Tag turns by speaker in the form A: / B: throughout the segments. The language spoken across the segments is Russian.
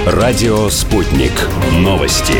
A: Радио «Спутник». Новости.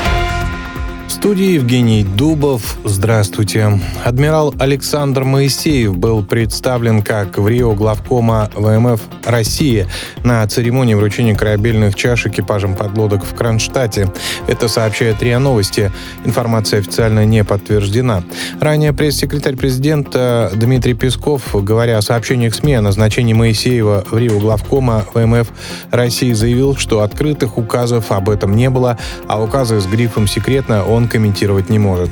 B: В студии Евгений Дубов. Здравствуйте. Адмирал Александр Моисеев был представлен как в Рио главкома ВМФ России на церемонии вручения корабельных чаш экипажам подлодок в Кронштадте. Это сообщает РИА Новости. Информация официально не подтверждена. Ранее пресс-секретарь президента Дмитрий Песков, говоря о сообщениях СМИ о назначении Моисеева в Рио главкома ВМФ России, заявил, что открытых указов об этом не было, а указы с грифом «секретно» он комментировать не может.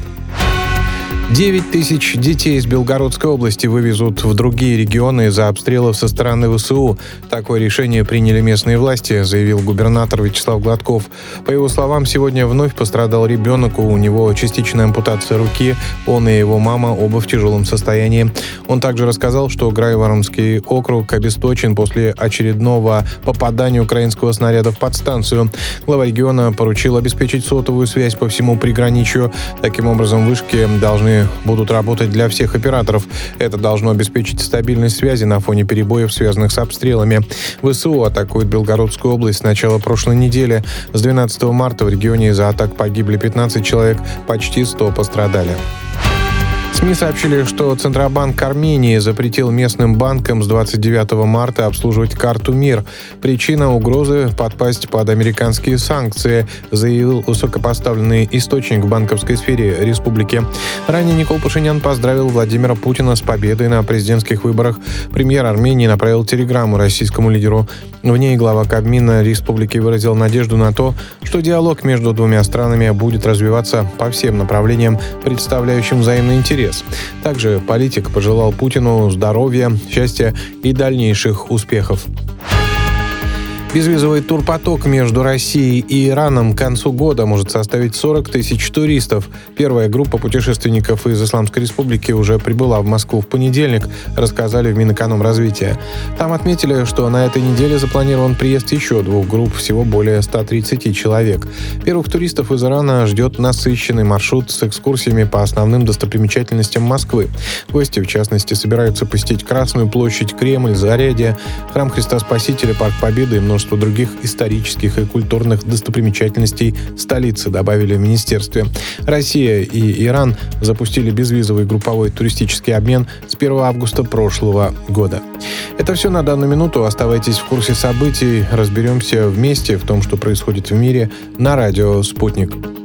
B: 9 тысяч детей из Белгородской области вывезут в другие регионы из-за обстрелов со стороны ВСУ. Такое решение приняли местные власти, заявил губернатор Вячеслав Гладков. По его словам, сегодня вновь пострадал ребенок, у него частичная ампутация руки, он и его мама оба в тяжелом состоянии. Он также рассказал, что Грайворонский округ обесточен после очередного попадания украинского снаряда в подстанцию. Глава региона поручил обеспечить сотовую связь по всему приграничью. Таким образом, вышки будут работать для всех операторов. Это должно обеспечить стабильность связи на фоне перебоев, связанных с обстрелами. ВСУ атакует Белгородскую область с начала прошлой недели. С 12 марта в регионе из-за атак погибли 15 человек, почти 100 пострадали. СМИ сообщили, что Центробанк Армении запретил местным банкам с 29 марта обслуживать карту МИР. Причина — угрозы подпасть под американские санкции, заявил высокопоставленный источник в банковской сфере республики. Ранее Никол Пашинян поздравил Владимира Путина с победой на президентских выборах. Премьер Армении направил телеграмму российскому лидеру. В ней глава Кабмина республики выразил надежду на то, что диалог между двумя странами будет развиваться по всем направлениям, представляющим взаимный интерес. Также политик пожелал Путину здоровья, счастья и дальнейших успехов. Безвизовый турпоток между Россией и Ираном к концу года может составить 40 тысяч туристов. Первая группа путешественников из Исламской Республики уже прибыла в Москву в понедельник, рассказали в Минэкономразвития. Там отметили, что на этой неделе запланирован приезд еще двух групп, всего более 130 человек. Первых туристов из Ирана ждет насыщенный маршрут с экскурсиями по основным достопримечательностям Москвы. Гости, в частности, собираются посетить Красную площадь, Кремль, Зарядье, Храм Христа Спасителя, Парк Победы и множество других исторических и культурных достопримечательностей столицы, добавили в министерстве. Россия и Иран запустили безвизовый групповой туристический обмен с 1 августа прошлого года. Это все на данную минуту. Оставайтесь в курсе событий. Разберемся вместе в том, что происходит в мире, на радио «Спутник».